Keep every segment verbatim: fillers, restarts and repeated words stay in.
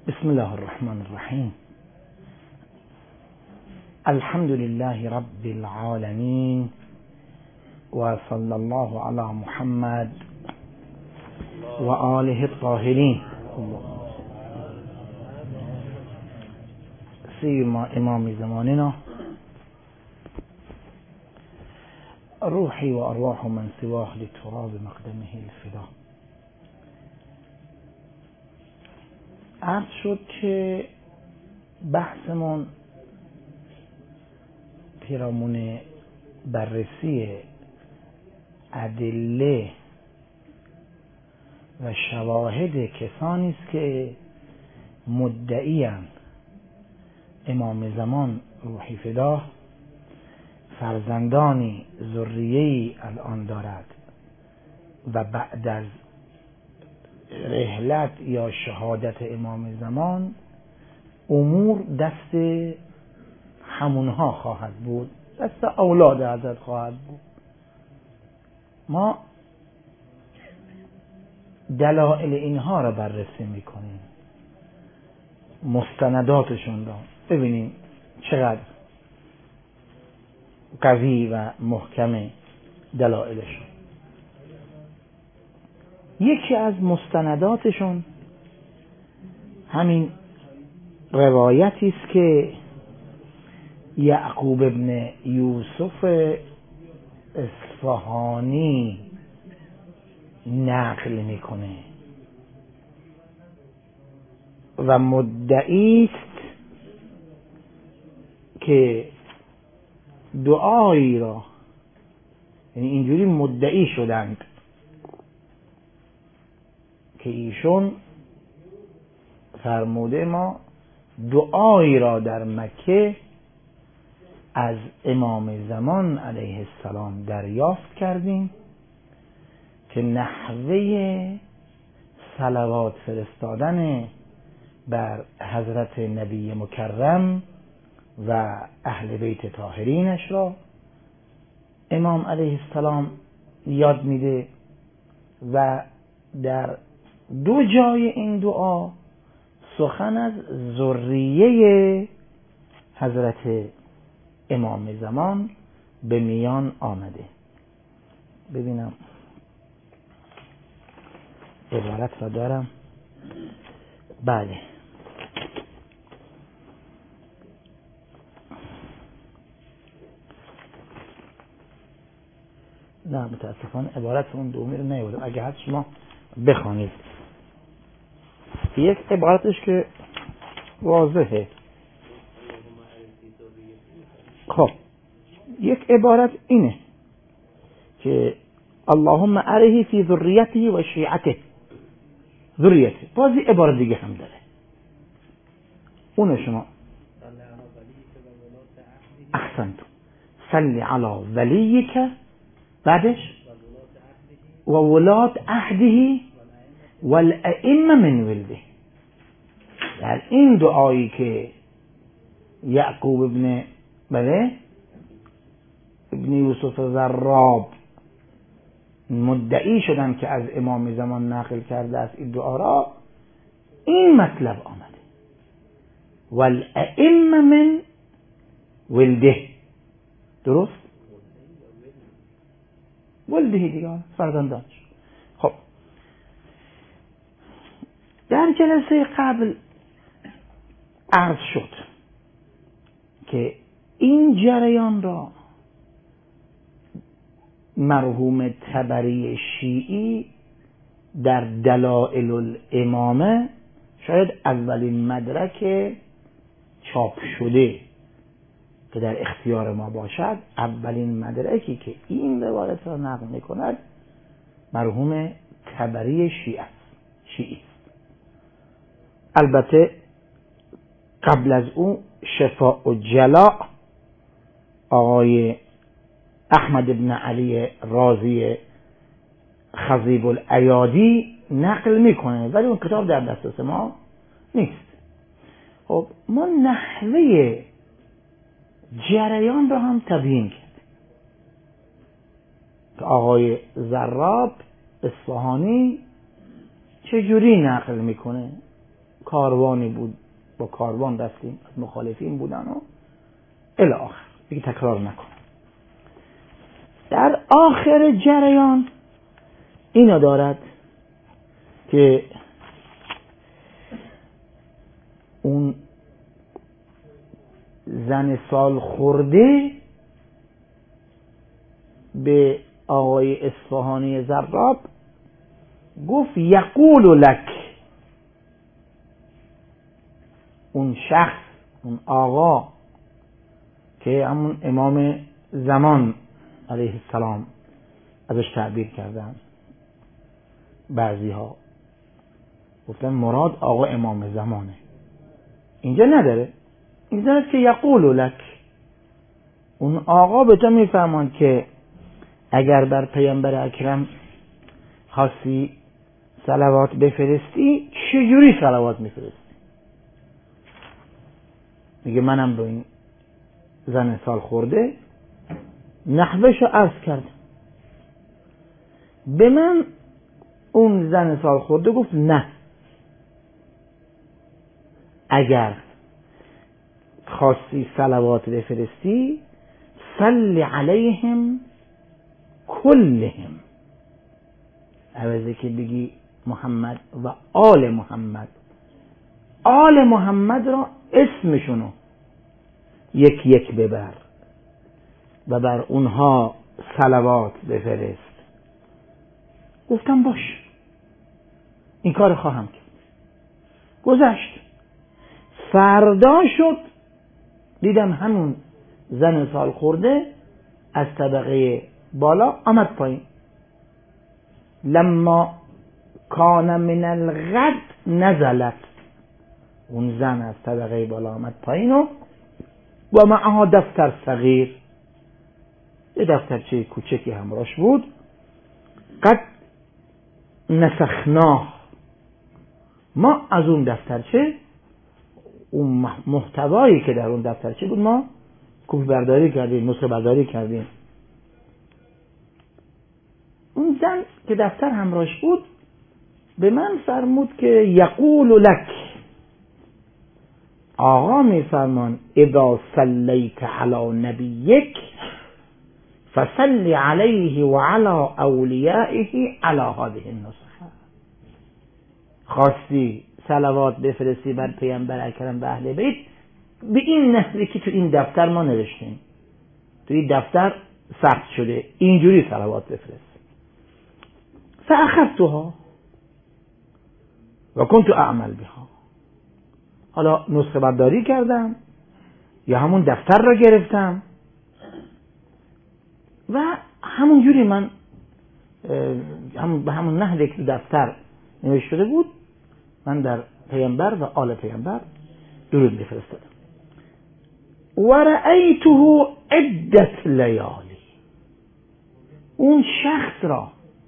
بسم الله الرحمن الرحیم. الحمد لله رب العالمین و صلی الله علی محمد و آله الطاهرین. سیما امام زماننا روحی و ارواح من سواه لتراب مقدمه الفدا. عرض شد که بحثمون پیرامون بررسی ادله و شواهد کسانی است که مدعیان امام زمان روحی فدا فرزندانی ذریه‌ای الان دارد و بعد از رحلت یا شهادت امام زمان امور دست همونها خواهد بود، دست اولاد حضرت خواهد بود. ما دلائل اینها را بررسی میکنیم، مستنداتشون را ببینیم چقدر قوی و محکم دلائلشون. یکی از مستنداتشون همین روایتی است که یعقوب ابن یوسف اصفهانی نقل میکنه و مدعی است که دعایی را، یعنی اینجوری مدعی شدند که ایشون فرموده ما دعایی را در مکه از امام زمان علیه السلام دریافت کردیم که نحوه صلوات فرستادن بر حضرت نبی مکرم و اهل بیت طاهرینش را امام علیه السلام یاد میده و در دو جای این دعا سخن از ذریه حضرت امام زمان به میان آمده. ببینم عبارت را دارم. بله، نه متاسفانه عبارت اون دومی رو نیاوردم، اگه هست شما بخوانید. یک عبارتش که واضحه. خب یک عبارت اینه که اللهم اره فی ذریته و شیعته. ذریته بازی عبارت دیگه هم داره، اونو شما احسنت صلی علی ولیک، بعدش و ولات عهده والائمه من ولده. در این دعایی که یعقوب ابن بله ابن یوسف زراب مدعی شدن که از امام زمان نقل کرده است، این دعا را این مطلب آمده والائمه من ولده. درست؟ ولده دیگه فرزندانش. خب در جلسه قبل عرض شد که این جریان را مرحوم طبری شیعی در دلائل الامامه، شاید اولین مدرک چاپ شده که در اختیار ما باشد، اولین مدرکی که این روایت را نقل می‌کند مرحوم طبری شیعی است. شیعی است. البته قبل از او شفاء و جلاء آقای احمد ابن علی رازی خضیب الایادی نقل میکنه، ولی اون کتاب در دسترس ما نیست. خب ما نحوه جریان را هم تبیین کرد که آقای زراب اصفهانی چجوری نقل میکنه. کاروانی بود، با کاروان رفتیم، از مخالفین بودن و الی آخر، دیگه تکرار نکنم. در آخر جریان اینو دارد که اون زن سال خورده به آقای اصفهانی زراب گفت یقول لک، اون شخص، اون آقا که همون امام زمان علیه السلام ازش تعبیر کردن، بعضی ها گفتن مراد آقا امام زمانه، اینجا نداره، اینجا است که یقول لک، اون آقا به تو میفرمان که اگر بر پیامبر اکرم خاصی صلوات بفرستی چجوری صلوات میفرستی؟ میگه منم به این زن سال خورده نحوهشو عرض کردم، به من اون زن سال خورده گفت نه، اگر خواستی صلوات بفرستی صلی علیهم کلهم، عوضی که بگی محمد و آل محمد، آل محمد را اسمشونو یک یک ببر و بر اونها صلوات بفرست. گفتم باش، این کار خواهم کرد. گذشت، فردا شد دیدم همون زن سال خورده از طبقه بالا آمد پایین. لما کان من الغد نزلت، اون زن از طبقه بالا آمد پایین و با معها دفتر صغیر، یه دفترچه کوچکی همراهش بود، قد نسخناه، ما از اون دفترچه، اون محتوایی که در اون دفترچه بود ما کپی برداری کردیم، نسخه برداری کردیم. اون زن که دفتر همراهش بود به من فرمود که یقول لک، آقا می فرمان اذا صلیت علی نبیک فصلی علیه و علی اولیائه علی هذه النسخه، خواستی صلوات بفرستی بر پیامبر اکرم و اهل بیت به این نحوی که تو این دفتر ما نوشتیم، تو این دفتر ثبت شده، اینجوری صلوات بفرست. فاخذتها و کنت اعمل بها، حالا نسخه برداری کردم یا همون دفتر را گرفتم و همون جوری من هم به همون نحوی که دفتر نوشته شده بود من در پیامبر و آل پیامبر درود می‌فرستادم. و رأیته عدت لیالی، اون شخص را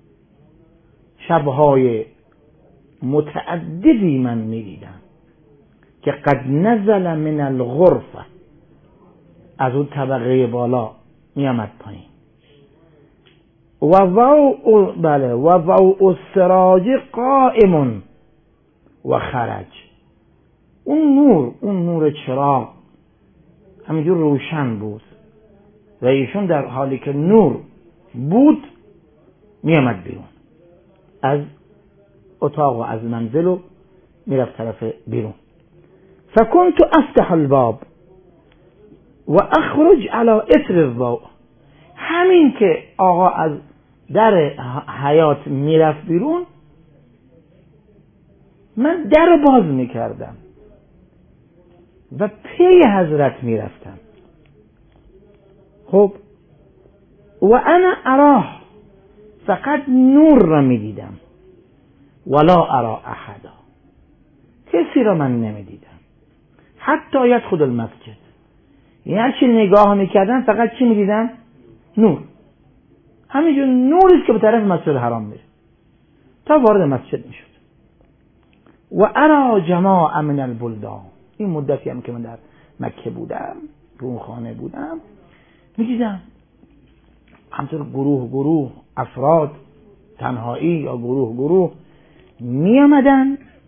شبهای متعددی من می‌دیدم که قد نزل من الغرفه، از اون طبقه بالا میامد پایین، و ضوء بله و ضوء السراج قائم و خرج، اون نور، اون نور چراغ همینجور روشن بود و ایشون در حالی که نور بود میامد بیرون از اتاق و از منزل و میرفت طرف بیرون. فكنت افتح الباب و اخرج على اثر الضوء، همین که آقا از در حیات میرفت بیرون من در باز میکردم و پی حضرت میرفتم. خب و انا اراه، فقط نور را میدیدم، ولا ارا احدا، کسی را من نمیدیدم. حتی یدخل المسجد، یعنی هرچی نگاه میکردم فقط چی میدیدم؟ نور، همینجور نوریست که به طرف مسجد حرام میره تا وارد مسجد میشد. و ارا جماع من البلدان، این مدتی هم که من در مکه بودم، رو خانه بودم، میدیدم همطور گروه گروه افراد تنهایی یا گروه گروه می آمدن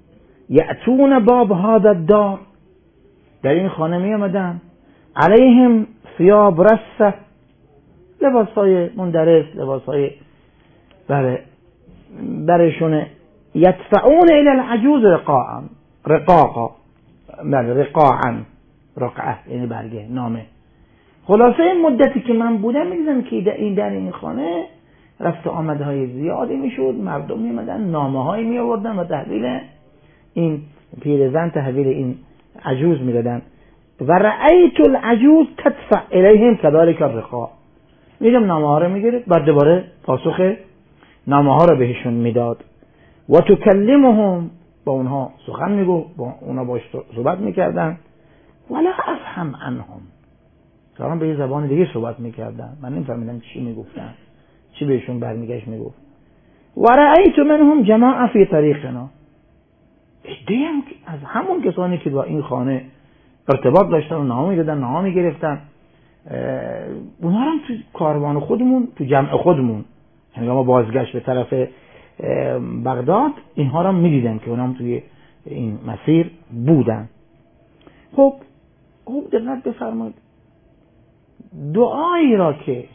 یأتون باب هذا الدار، در این خانه می آمدن، علیهم ثیاب رسه، لباس های مندرس، لباس های بله برشونه، یدفعون الی العجوز رقاعا رقاقا بله رقاعا رقعه یعنی برگه نامه. خلاصه این مدتی که من بودم میدیدم که در این در این خانه رفت آمده های زیادی میشد، مردم میمدن نامه هایی می آوردن و تحویل این پیرزن تحویل این عجوز میدادن. و رأیت العجوز تدفع الیهم كذلك الرقاع، میدم نامه ها رو میگرفت بعد دوباره پاسخ نامه ها رو بهشون میداد. و تکلمهم، با اونها سخن میگو، با اونها باش صحبت میکردن. ولا افهم عنهم، کارم به یه زبان دیگه صحبت میکردن، من نمیفهمیدم چی میگفتن، چی بهشون برمیگشت میگفت. و رأیت منهم جماعه فی طریقنا، ایده هم از همون کسانی که با این خانه ارتباط داشتن و نامه میدادن نامه میگرفتن، اونها هم تو کاروان خودمون، تو جمع خودمون، یعنی ما بازگشت به طرف بغداد اینها را میدیدن که اونها هم توی این مسیر بودن. خب خوب دقت بفرمایید، دعایی را که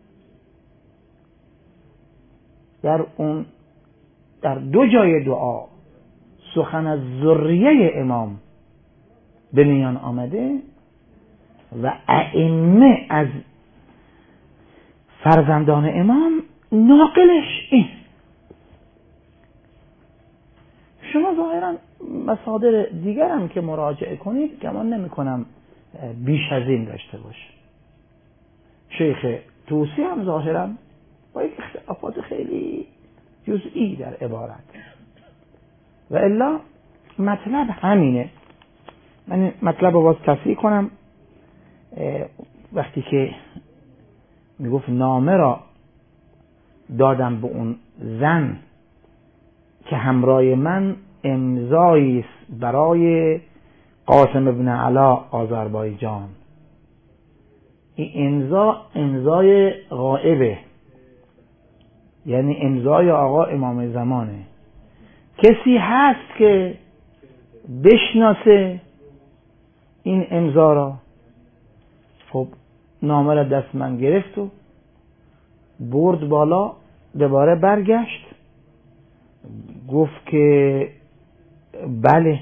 در اون در دو جای دعا سخن از ذریه امام به میان آمده و ائمه از فرزندان امام، ناقلش این. شما ظاهرا مصادر دیگر هم که مراجعه کنید گمان نمی کنم بیش از این داشته باشه. شیخ طوسی هم ظاهرا با یک اختلافات خیلی جزئی در عبارت، و الا مطلب همینه. من مطلب رو باز تصحیح کنم. وقتی که میگفت نامه را دادم به اون زن که همراه من امضایی است برای قاسم ابن علا آذربایجان، این امضا امضای غائبه، یعنی امضای آقا امام زمانه. کسی هست که بشناسه این امضا را؟ خب نامه را دست من گرفت و برد بالا، دوباره برگشت گفت که بله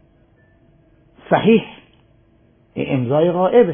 صحیح این امضای غائبه.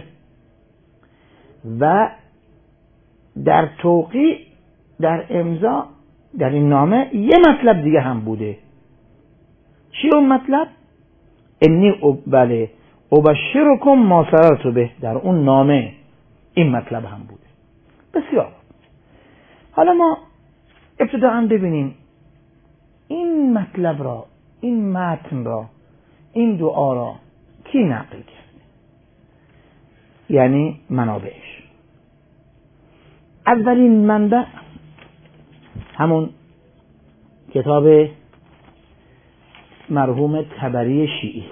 و در توقیع در امضا در این نامه یه مطلب دیگه هم بوده. چی اون مطلب؟ انی بله ابشرکم ما سررت به، در اون نامه این مطلب هم بوده. بسیار. حالا ما ابتداءً ببینیم این مطلب را، این متن را، این دعا را کی نقل کرده، یعنی منابعش. اولین منبع همون کتاب مرحوم طبری شیعی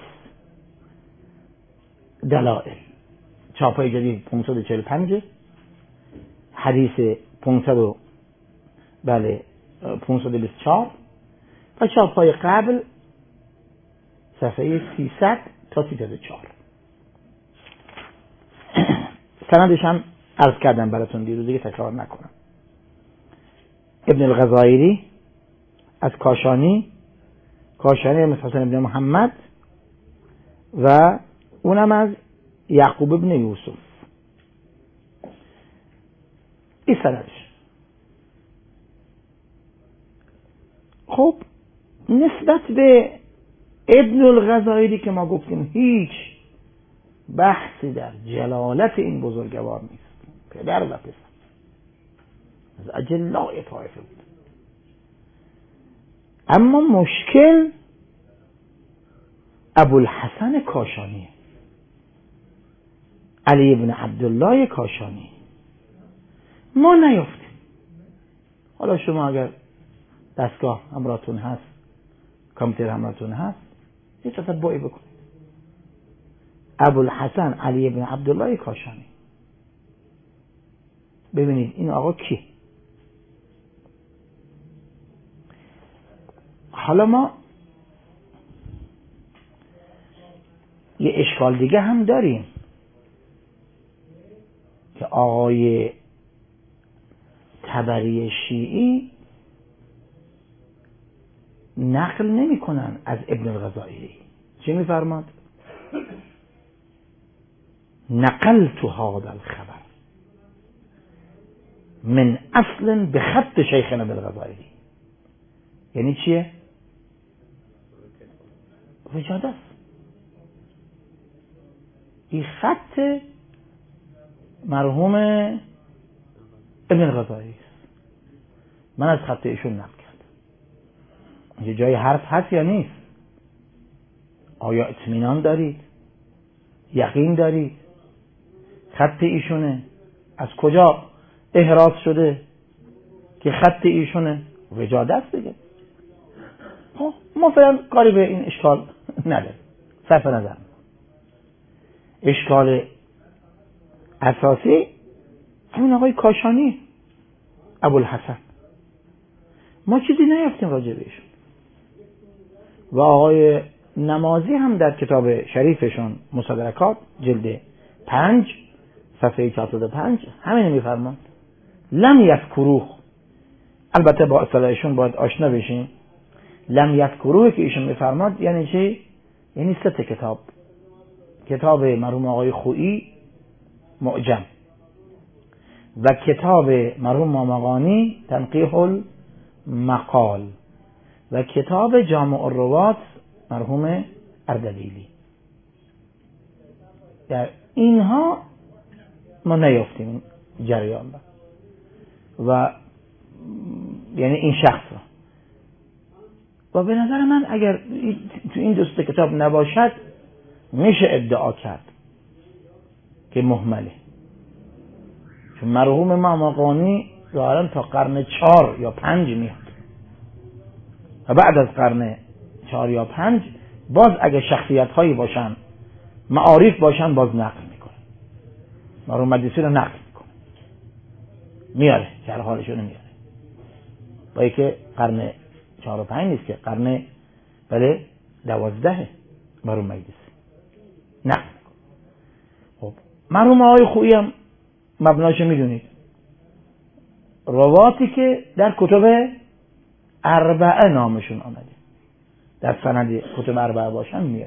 دلائل، چاپای جدید پانصد و چهل و پنج، حدیث پانصد بله پانصد و بیست و چهار، و چاپای قبل صفحه سیصد تا سیصد و چهار. سندش هم عرض کردم براتون دیروز، دیگه تکرار نکنم. ابن الغزائری از کاشانی، کاشانی مثل حسن ابن محمد، و اونم از یعقوب ابن یوسف. این سندش. خب نسبت به ابن الغزائری که ما گفتیم هیچ بحثی در جلالت این بزرگوار نیست، پدر و پسر از اجلاء طایفه بود. اما مشکل ابوالحسن کاشانی، علی ابن عبدالله کاشانی، ما نیافتیم. حالا شما اگر دستگاه همراهتون هست، کامپیوتر همراهتون هست، یه تتبعی بکنید. ابوالحسن علی ابن عبدالله کاشانی، ببینید این آقا کی. حالا ما یه اشکال دیگه هم داریم که آقای طبری شیعی نقل نمی کنن از ابن الغزالی. چی می فرماد؟ نقلت هذا الخبر من اصل به خط شیخنا ابن الغزالی. یعنی چیه؟ وجاده است. این خط مرحوم ابن الغزالی است. من از خط ایشون نقل کردم. یه جای حرف هست یا نیست؟ آیا اطمینان دارید؟ یقین دارید؟ خط ایشونه؟ از کجا احراز شده که خط ایشونه؟ وجاده است دیگه. خب ما فعلا کاری به این اشکال نداریم. صرف نظر اشکال اساسی همین آقای کاشانی ابوالحسن، ما چیزی نیافتیم راجع بهشون. و آقای نمازی هم در کتاب شریفشون مستدرکات جلد پنج صفحه چهارصد و پنج همین میفرمان لم یذکروه. البته با اصطلاحشون باید آشنا بشیم. لم یذکروه که ایشون میفرماد یعنی چی؟ یعنی سه تا کتاب: کتاب مرحوم آقای خویی معجم، و کتاب مرحوم مامقانی تنقیح المقال، و کتاب جامع الروات مرحوم اردبیلی. در اینها ما نیافتیم جریان با. و یعنی این شخص را. و به نظر من اگر تو این دوست کتاب نباشد میشه ادعا کرد که مهمله، چون مرحوم مامقانی ظاهرا تا قرن چهار یا پنج میاد و بعد از قرن چهار یا پنج باز اگه شخصیت هایی باشن، معارف باشن، باز نقل میکنه. مرحوم مجلسی رو نقل میکنه، میاره شرح حالشون میاره، با اینکه قرن چهار و پنج نیست که قرن بله دوازده مرحوم مجلسی نقل میکنه. خب مرحوم آقای خویی هم مبناشو میدونید، رواتی که در کتب اربعه نامشون آمده، در سند کتب اربعه باشن میاره.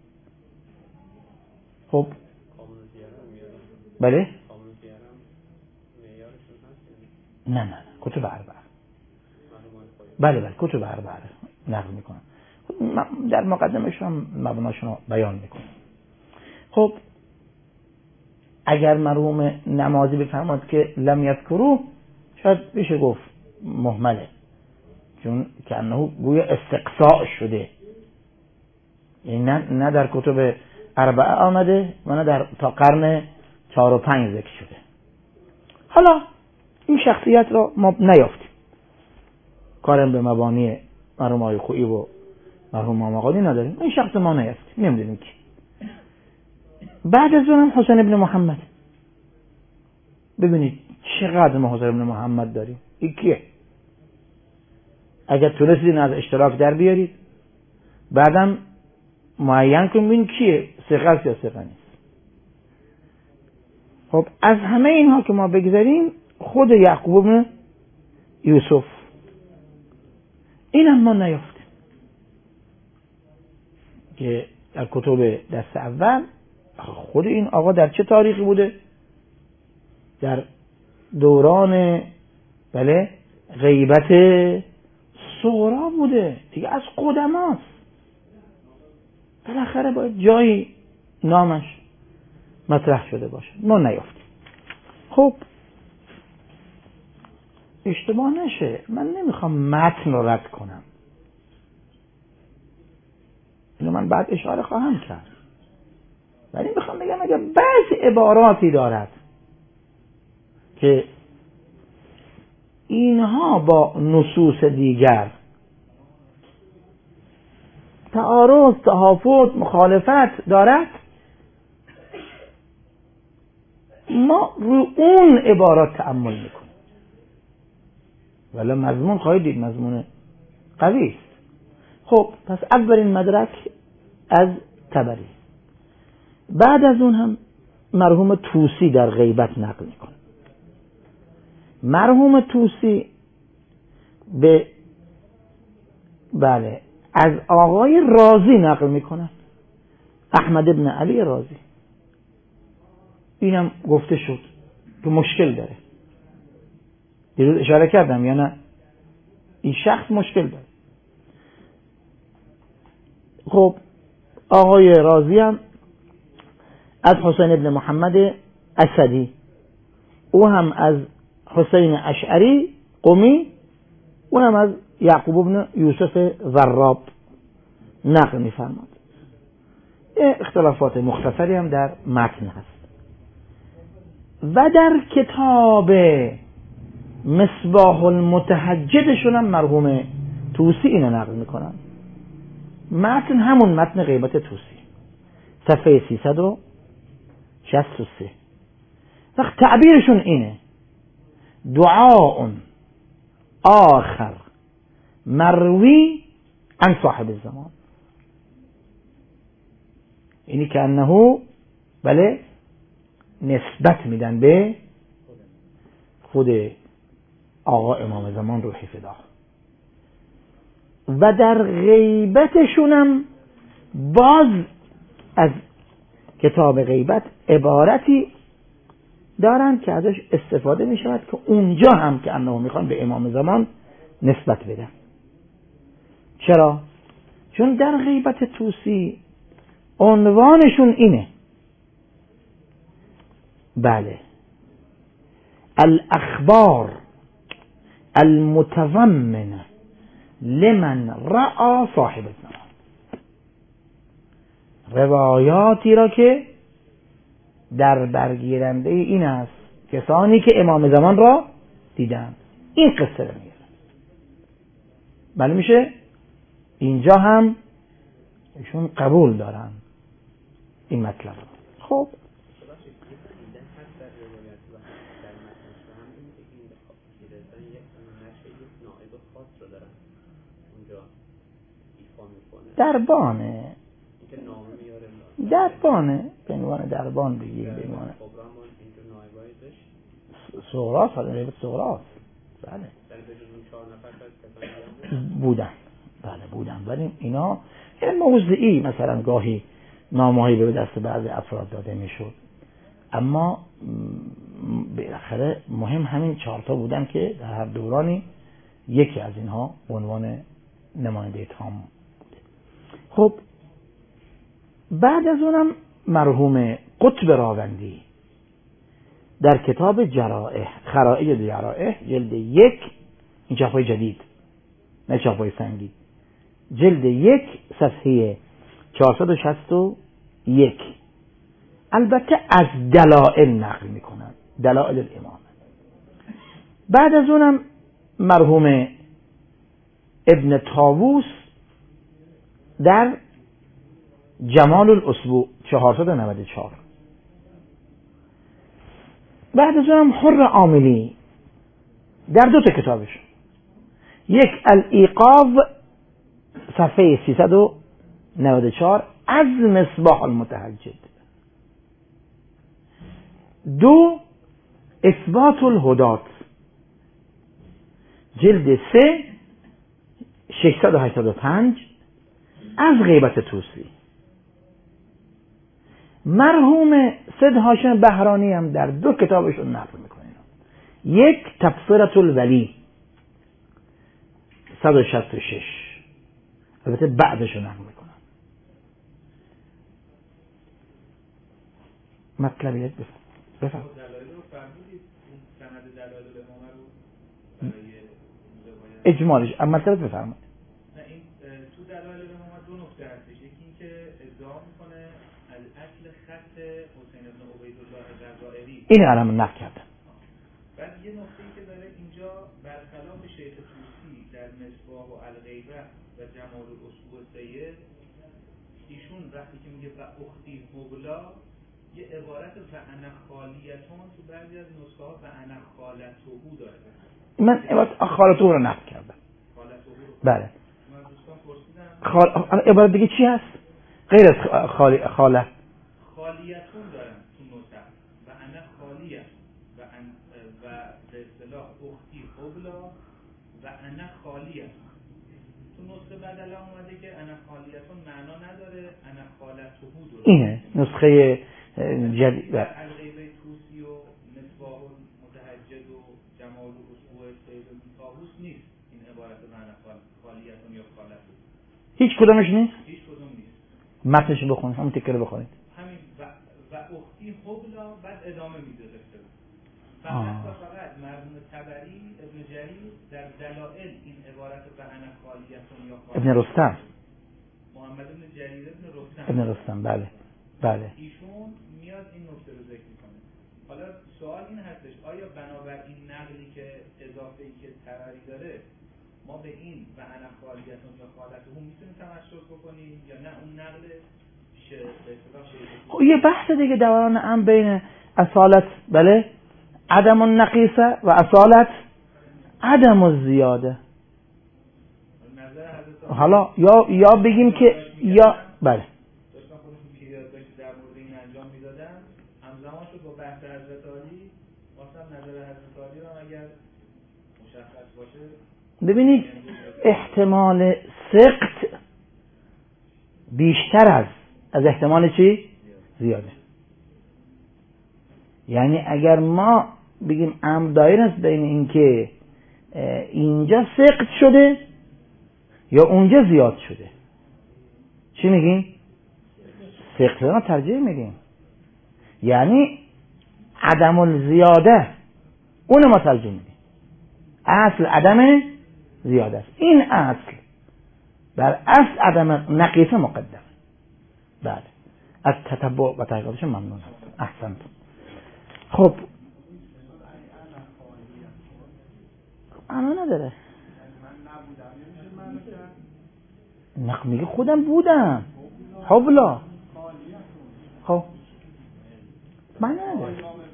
خب بله نه نه نه کتب اربعه، بله بله کتب اربعه نقل میکنن، در مقدمشون هم مبناشون بیان میکنن. خب اگر مرحوم نمازی بفرماد که لم یذکروه شاید بشه گفت مهمله، چون که انه گویا استقصاء شده، یعنی نه, نه در کتب اربعه آمده و نه در تا قرن چهار و پنج ذکر شده. حالا این شخصیت را ما نیافتیم، کارم به مبانی مرحوم آقای خویی و مرحوم مامقانی نداریم. این شخص ما نیافتیم، نمیدونیم کی. بعد از اونم حسین ابن محمد. ببینید چقدر ما حسین ابن محمد داریم. این کیه؟ اگر تونستید از اشتراک در بیارید بعدم معین کنید ببین کیه، ثقه است یا ثقه نیست. خب از همه اینها که ما بگذاریم، خود یعقوب بن یوسف اینم ما نیافتیم که در کتب دست اول. خود این آقا در چه تاریخی بوده؟ در دوران بله غیبت صغرا بوده دیگه، از قدماست. بالاخره باید جایی نامش مطرح شده باشه، ما نیافتیم. خب اشتباه نشه، من نمیخوام متن رو رد کنم، اینو من بعد اشاره خواهم کرد، ولی میخوام بگم اگر بعضی عباراتی دارد که اینها با نصوص دیگر تعارض، تهافت، مخالفت دارد، ما رو اون عبارات تأمل میکنیم، ولی مضمون خواهید دید مضمون قوی است. خب پس اولین مدرک از طبری. بعد از اون هم مرحوم طوسی در غیبت نقل میکنه. مرحوم طوسی به بله از آقای رازی نقل میکنه، احمد ابن علی رازی. اینم گفته شد که مشکل داره، دیروز اشاره کردم یا نه، این شخص مشکل داره. خب آقای رازی هم از حسین ابن محمد اسدی، او هم از حسین اشعری قمی، او هم از یعقوب ابن یوسف ضراب نقل می‌فرماد. اختلافات مختصری هم در متن هست. و در کتاب مصباح المتهجدشون هم مرحوم طوسی اینو نقل میکنن. متن همون متن غیبت طوسی، صفحه سیصد و شصت و سه. وقت تعبیرشون اینه: دعاء آخر مروی عن صاحب الزمان. اینی که انه بله نسبت میدن به خود آقا امام زمان روحی فدا. و در غیبتشونم باز از کتاب غیبت عبارتی دارن که ازش استفاده می شود که اونجا هم که انه میخوان به امام زمان نسبت بدن. چرا؟ چون در غیبت طوسی عنوانشون اینه، بله، الاخبار المتضمنه لمن رأى صاحب الزمان، روایاتی را که در برگیرنده این است کسانی که امام زمان را دیدن. این قصه رو میگه. بله میشه اینجا هم ایشون قبول دارن این مطلب. خب دربانه دربانه به عنوان دربان بگیر، به عنوان سغراس، حالا غیبت سغراس بله بودن، بله بودن، ولی اینا یه موضعی مثلا گاهی نامه‌هایی به دست بعضی افراد داده میشد، اما بالاخره مهم همین چهار تا بودن که در هر دورانی یکی از اینها عنوان نماینده تام بوده. خب بعد از اونم مرحوم قطب راوندی در کتاب جرائح، خرائط جرائح، جلد یک، این چاپای جدید نه چاپای سنگی، جلد یک صفحه چهارصد و شصت و یک، البته از دلائل نقل میکنن، دلائل الامام. بعد از اونم مرحوم ابن طاووس در جمال الاسبوع چهارصد و نود و چهار. بعد از اونم حر عاملی در دو تا کتابش، یک الایقاظ صفحه سیصد و نود و چهار از مصباح المتهجد، دو اثبات الهدات جلد سه ششصد و هشتاد و پنج از غیبت طوسی. مرحوم سید هاشم بهرانی هم در دو کتابشون نقل میکنه، یک تبصرة الولی صد و شصت و شش، البته بعدشون نقل میکنن. مطلب یک بفهم اجمالش اما مطلب بفرمایید. نه این تو دلایل امامت دو نکته هستش، یکی این که ادعا میکنه از اصل خط حسین بن عبیدالله الجزائری، این الان نقل کردم. بعد یه نکته ای که داره اینجا برخلاف شیخ طوسی در مصباح و الغیبه و جمال الاسبوع سید، ایشون وقتی که میگه و اختی مبلا یه عبارت و انا خالیتون تو بعضی از نسخه ها و انا خالته داره. من عبارت خالته رو نقل کردم. بله. من دوستان پرسیدم خال... عبارت دیگه چی هست غیر از خالی خاله؟ خالیه خالیتون دارن تو نطق و انا خالیه و, ان و به اصطلاح اختی قبلا و انا خالیه. تو نسخه بدل اومده که انا خالیتون معنا نداره، انا خالته داره. اینه نسخه جدید. در الغیبه توسی و مصباح متهجد و جمال و اسبوع سید و طاووس نیست این عبارت معنا خالیتون یا خالته. هیچ کدومش نیست؟ هیچ کدوم نیست. متنش بخونید، همون تکه رو بخونید. همین و, و اختی حبلا بعد ادامه میده قصه. فقط و فقط مرحوم طبری ابن جریر در دلائل این عبارت به انا خالیتون یا خالته. ابن رستم. محمد ابن جریر ابن رستم. ابن رستم بله. بله. ایشون میاد این نکته رو ذکر میکنه. حالا سوال این هستش آیا بنابر این نقلی که اضافه ای که طبری داره ما به این و انا خالیتون یا خالته هم میتونیم تمسک بکنیم یا نه اون نقل خب یه بحث دیگه دوران هم بین اصالت بله عدم النقیصه و اصالت عدم الزیاده. حالا یا یا بگیم که یا بله داشتم خودشون پیاداشی در مورد این انجام میدادن همزمان شد با بحث حضرت علی واسم نظر حضرت علی رو اگر مشخص باشه. ببینید احتمال سقط بیشتر از از احتمال چی؟ زیاده. یعنی اگر ما بگیم امر دایر است بین این که اینجا سقط شده یا اونجا زیاد شده، چی میگیم؟ سقط رو ترجیح میدیم، یعنی عدم الزیاده اون ما ترجیح میدیم. اصل عدم زیاده است. این اصل بر اصل عدم نقیصه مقدم. بله از تتبع و تحقیقاتش ممنون هستم. احسنتم. خب انا نداره نق میگه خودم بودم حبلا. خب من نداره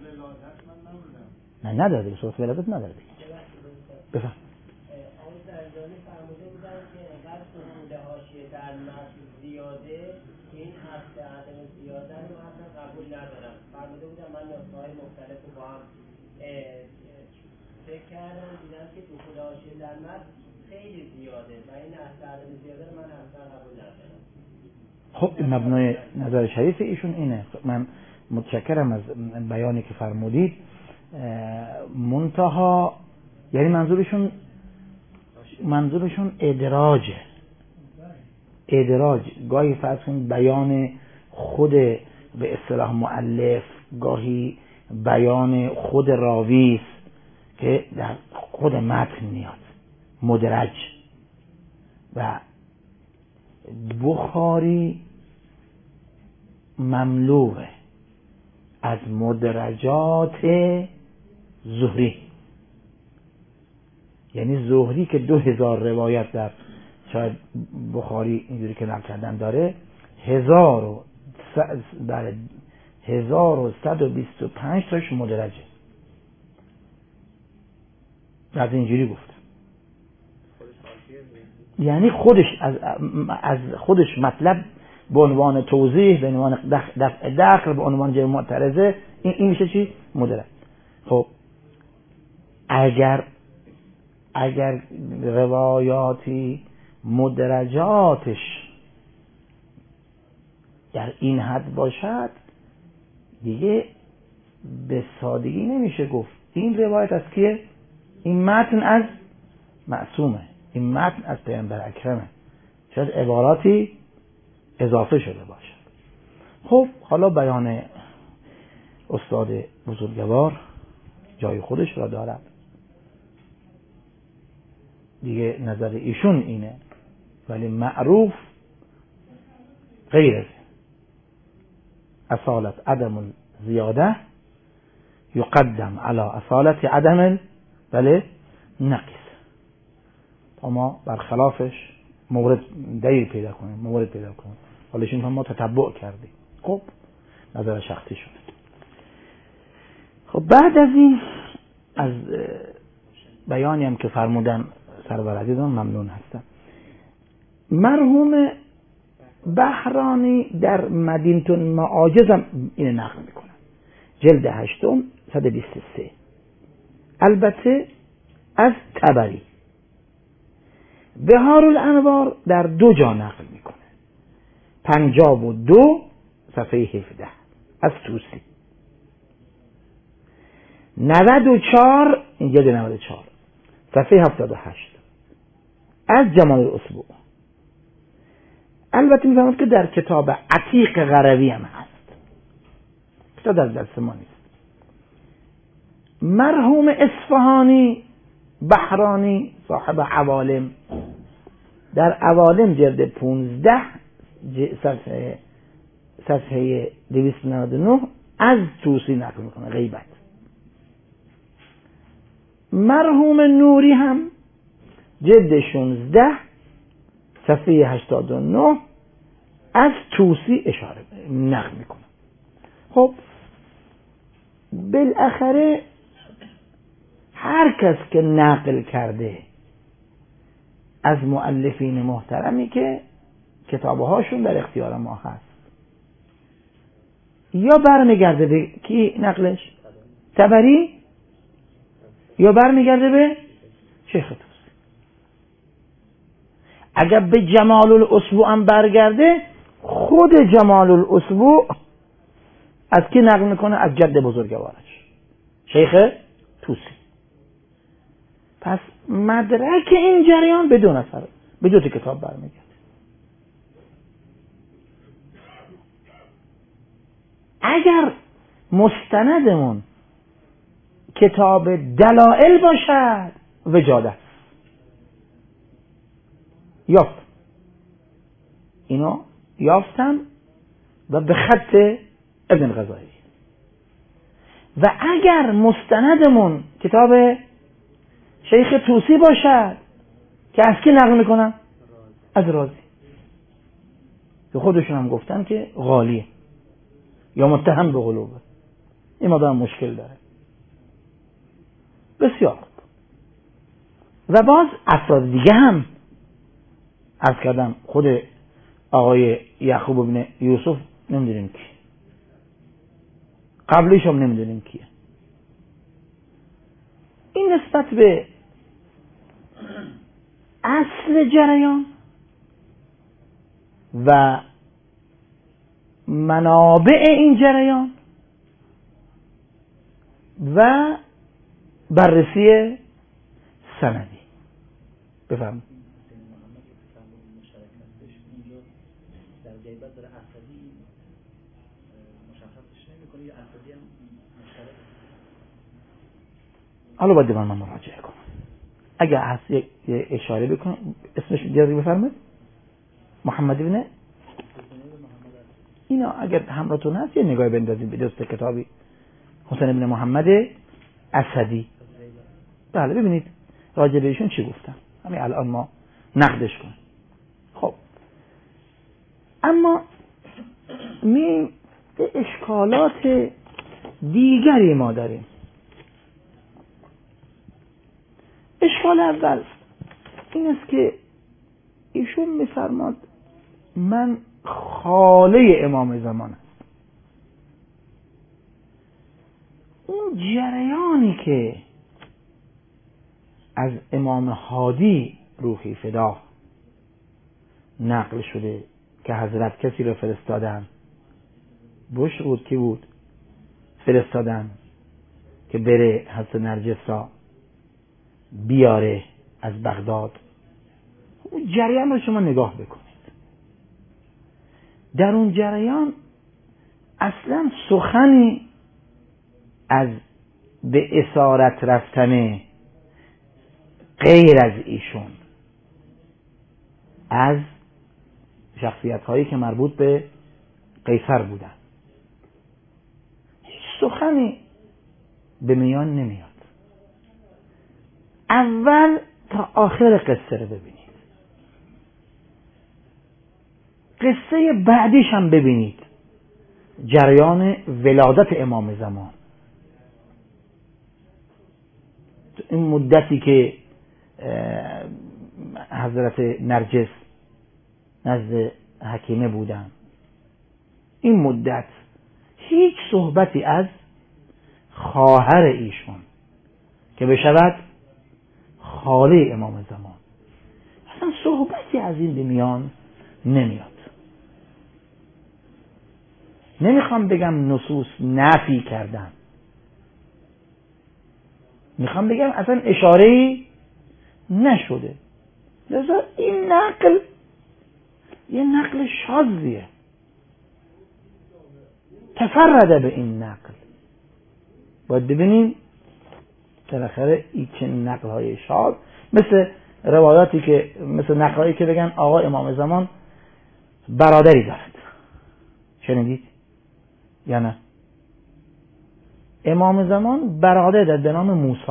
نه نداره به صورت ولادت نداره. بفهم آقای زندانی فرموده بودن که انقدر سهوله حاشیه در متن زیاده که این اصل عدم زیاده رو اصلا قبول ندارم. فرموده بودن من نسخه‌های مختلف رو با هم فکر کردم دیدم که دخول حاشیه در متن خیلی زیاده و این اصل عدم زیاده رو من اصلا قبول ندارم. خب مبنای نظر شریف ایشون اینه. من متشکرم از بیانی که فرمودید. منتها یعنی منظورشون منظورشون ادراجه. ادراج گاهی فرض کنید بیان خود به اصطلاح مؤلف، گاهی بیان خود راوی است که در خود متن میاد مدرج. و بخاری مملوءه از مدرجات زهری. یعنی زهری که دو هزار روایت در شاید بخاری اینجوری که نقل کردن داره، هزار و در هزار و صد و بیست و پنج تاش مدرجه. از اینجوری گفت یعنی خودش از از خودش مطلب به عنوان توضیح، به عنوان دفع دخل، به عنوان جمع معترضه، این این میشه چی؟ مدرج. خب اگر اگر روایاتی مدرجاتش در این حد باشد دیگه به سادگی نمیشه گفت این روایت از کیه؟ این متن از معصومه، این متن از پیامبر اکرمه. شاید عباراتی اضافه شده باشد. خب حالا بیان استاد بزرگوار جای خودش را دارد دیگه، نظر ایشون اینه، ولی معروف غیر از اصالت عدم زیاده یقدم علی اصالت عدم بله نقص. تا ما برخلافش مورد دیر پیدا کنیم، مورد پیدا کنیم. حالا شما ما تتبع کردیم. خب نظر شخصی شده. خب بعد از این از بیانی هم که فرمودن سرور عزیزم ممنون هستم. مرحوم بحرانی در مدینة المعاجز هم اینه نقل میکنن، جلد هشتم صد و بیست و سه، البته از طبری. بهار الانوار در دو جا نقل میکنه، پنجاب و دو صفحه هفده از توسی، نود و چار این جلد نود و چار صفحه هفتاد و هشت از جمال الاسبوع. البته میفهمید که در کتاب عتیق قروی هم هست، کتاب در دست ما نیست. مرحوم اصفهانی بحرانی صاحب عوالم در عوالم جلد پونزده صفحه صفحه دویست و نود و نه از توسی نقل میکنه غیبت. مرحوم نوری هم جلد شانزده صفحه هشتاد و نه از توسی اشاره نقل میکنه. خب بالاخره هر کس که نقل کرده از مؤلفین محترمی که کتابهاشون در اختیار ما هست، یا برمیگرده به کی نقلش؟ طبری، یا برمیگرده به شیخ توسی. اگر به جمال الاسبوع هم برگرده، خود جمال الاسبوع از کی نقل میکنه؟ از جد بزرگوارش شیخ توسی. پس مدرک این جریان به دو نفر به دو تا کتاب برمیگرده. اگر مستندمون کتاب دلائل باشد وجاده یافت، اینو یافتم و به خط ابن غزالی. و اگر مستندمون کتاب شیخ توسی باشد که از کی نقل میکنم؟ از رازی، که خودشون هم گفتن که غالیه یا متهم به غلوبه، این مادام مشکل داره. بسیار خوب. و باز افراد دیگه هم عرض کردم، خود آقای یعقوب ابن یوسف نمیدونیم کی، قبلیش هم نمیدونیم کیه. این نسبت به اصل جریان و منابع این جریان و بررسی سندی. بفرمایید. در غیبت داره اسدی مشخصش نمی‌کنه یا اسدی هم مشترک؟ حالا باید من مراجعه کنم. اگر هست یک اشاره بکنم، اسمش دیگه بفرمایید. محمد ابن اینا اگر همراهتون هست یه نگاهی بندازید به دست کتابی حسین ابن محمد اسدی. بله ببینید راجع بهشون چی گفتم، همین الان ما نقدش کنیم. خب اما می اشکالات دیگری ما داریم. اشکال اول این است که ایشون میفرماد من خاله امام زمان هستم. اون جریانی که از امام هادی روحی فدا نقل شده که حضرت کسی رو فرستادن، بش بود کی بود فرستادن که بره حضرت نرجس را بیاره از بغداد. اون جریان رو شما نگاه بکنید. در اون جریان اصلا سخنی از به اسارت رفتن غیر از ایشون از شخصیت هایی که مربوط به قیصر بودن هیچ سخنی به میان نمیاد. اول تا آخر قصه رو ببینید، قصه بعدیش هم ببینید، جریان ولادت امام زمان. این مدتی که حضرت نرجس نزد حکیمه بودن این مدت هیچ صحبتی از خواهر ایشون که بشود خاله امام زمان، اصلا صحبتی از این به میان نمیاد. نمیخوام بگم نصوص نفی کردن، میخوام بگم اصلا اشاره‌ای نشده. لذا این نقل یه نقل شاذیه، تفرده به این نقل. باید ببینیم بالاخره این چه نقل های شاذ، مثل روایاتی که مثل نقل هایی که بگن آقا امام زمان برادری دارد، شنیدید یا نه؟ امام زمان برادر دارد به نام موسی.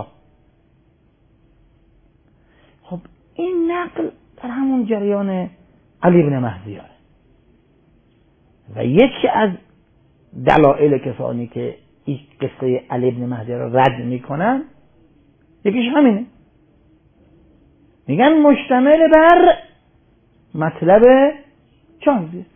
خب این نقل در همون جریان علی بن مهدیاره و یکی از دلایل کسانی که این قصه علی بن مهدی را رد میکنن یکیش همینه، میگن مشتمل بر مطلب شاذیه.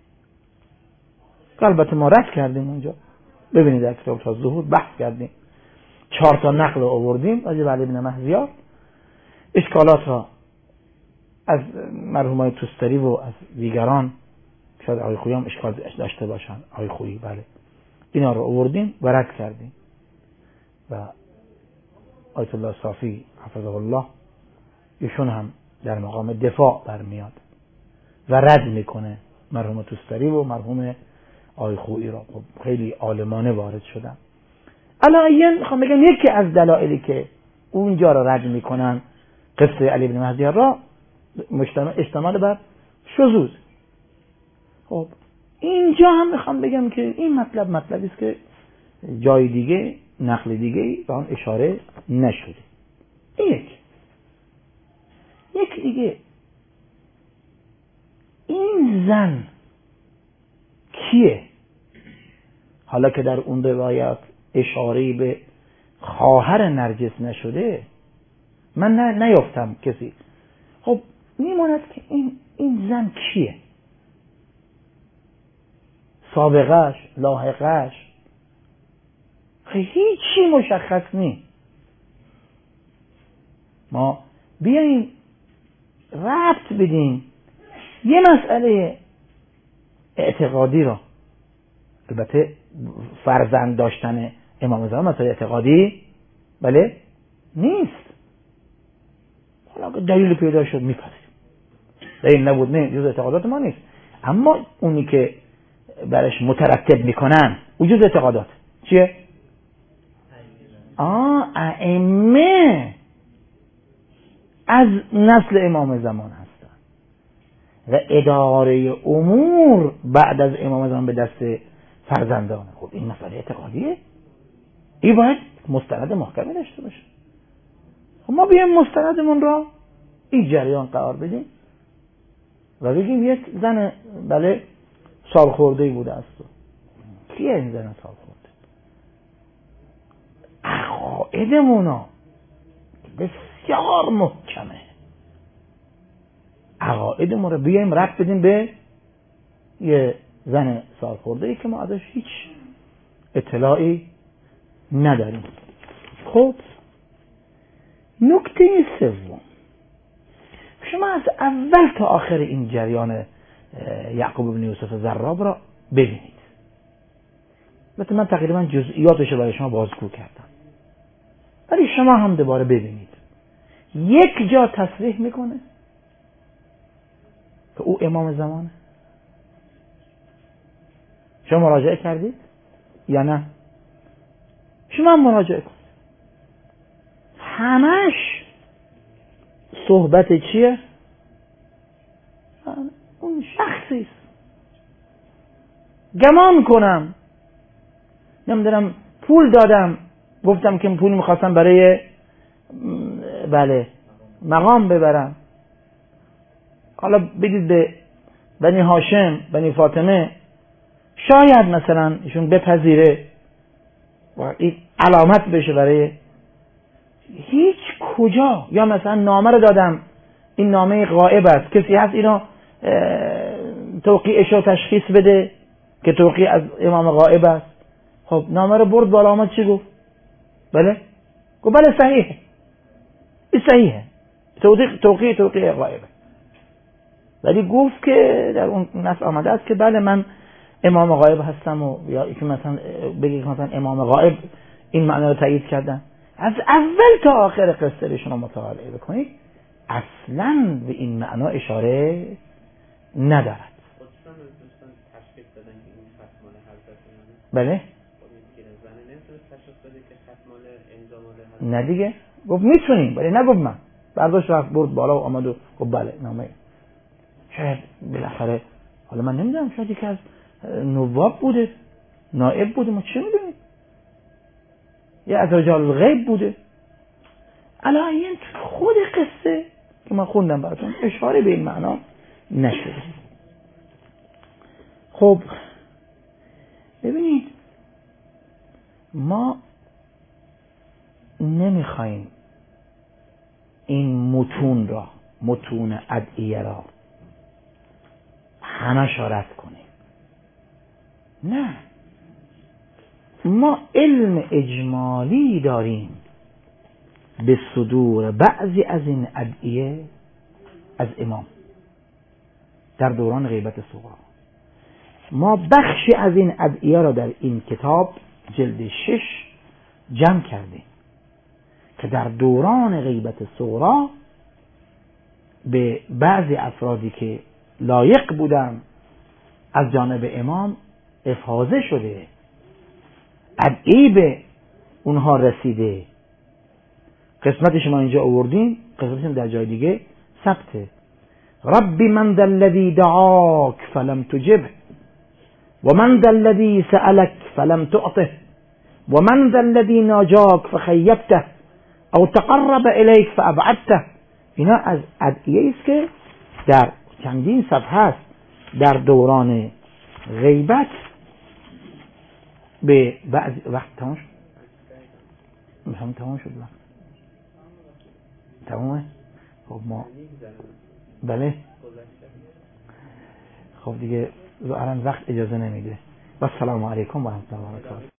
البته ما رد کردیم اونجا، ببینید در کتاب تا ظهور بحث کردیم، چهار تا نقل آوردیم راجع به علی بن مهدی، اشکالات را از مرحومای توستری و از دیگران، شاید آقای خویی هم اشکال داشته باشن، آقای خویی بله، اینا رو آوردیم و رد کردیم و آیت الله صافی حفظه الله ایشون هم در مقام دفاع برمیاد و رد میکنه مرحوم توستری و مرحوم آقای خویی را. خب خیلی عالمانه وارد شدن. الان میخوام بگم یکی از دلایلی که اونجا را رد میکنن قصه علی بن مهدی را مجتمع اشتمال بر شذوذ. خب اینجا هم میخوام بگم که این مطلب مطلبی است که جای دیگه نقل دیگه به آن اشاره نشده. یک یک دیگه این زن کیه؟ حالا که در اون روایات اشاره به خواهر نرجس نشده، من نه نیافتم کسی. خب میماند که این این زن کیه؟ سابقهش، لاحقهش هیچی مشخص نیست. ما بیاییم ربط بدیم یه مسئله اعتقادی را، البته فرزند داشتن امام زمان مسئله اعتقادی بله نیست، حالا که دلیل پیدا شد میپذیریم، دلیل نبود نه جز اعتقادات ما نیست، اما اونی که برش مترتب میکنن او جز اعتقادات چیه؟ آه ائمه از نسل امام زمان هستن و اداره امور بعد از امام زمان به دست فرزندانه. خب این مسئله اعتقادیه، این باید مستند محکمی داشته باشه. خب ما بیایم مستندمون را این جریان قرار بدیم و بگیم یک زن بله سال خورده بوده است. کیه این زن سال خورده؟ عقایدمونا بسیار محکمه، عقایدمون رو بیایم ربط بدیم به یه زن سال خورده ای که ما ازش هیچ اطلاعی نداریم. خب نکته سوم، شما از اول تا آخر این جریان یعقوب بن یوسف زراب را ببینید. البته من تقریبا جزئیاتش رو برای شما بازگو کردم، ولی شما هم دوباره ببینید. یک جا تصریح میکنه که او امام زمانه. شما مراجعه کردید یا نه؟ شما هم مراجعه کنید. همش صحبت چیه؟ اون شخصی است. گمان کنم نمیدونم پول دادم، گفتم که پول میخواستم برای بله مقام ببرم، حالا بگید به بنی هاشم بنی فاطمه، شاید مثلا ایشون بپذیره و این علامت بشه برای هیچ کجا. یا مثلا نامه رو دادم، این نامه غائب است، کسی هست اینو توقیعش رو تشخیص بده که توقیع از امام غائب است. خب نامه رو برد بالا، آمد چی گفت؟ بله گفت بله صحیحه، این صحیحه، توقیع توقیع توقیع غائبه. ولی گفت که در اون نص آمده است که بله من امام غائب هستم، و یا که مثلا بگید مثلا امام غائب این معنا رو تایید کردن. از اول تا آخر قصه رو شما مطالعه بکنید اصلا به این معنا اشاره ندارد. بله نه دیگه گفت میتونیم، ولی نگفت من. برداشت رفت برد بالا و آمد و گفت بله نامه. شاید بالاخره، حالا من نمیدونم، شاید یکی از نواب بوده، نائب بوده، ما چه میدونیم، یا از رجال الغیب بوده. الان خود قصه که من خوندم براتون اشاره به این معنا نشده. خب ببینید ما نمیخوایم این متون را، متون ادعیه را همه شارت کنیم. نه، ما علم اجمالی داریم به صدور بعضی از این ادعیه از امام در دوران غیبت صغرا. ما بخشی از این ادعیه را در این کتاب جلد شش جمع کردیم که در دوران غیبت صغرا به بعضی افرادی که لایق بودن از جانب امام افاضه شده، ادعی به اونها رسیده. قسمتش ما اینجا آوردیم، قسمتش در جای دیگه ثبته. ربی من ذا الذی دعاک فلم تجبه و من ذا الذی سألک فلم تعطه و من ذا الذی ناجاک فخیبته او تقرب الیک فابعدته. اینا از ادعیه است که در چندین صفحه است در دوران غیبت به بعض وقت تمام شد. میخوام تمام شد وقت تمامه. خب ما بله خب دیگه الان وقت اجازه نمیده. و السلام علیکم و رحمت الله و برکاته.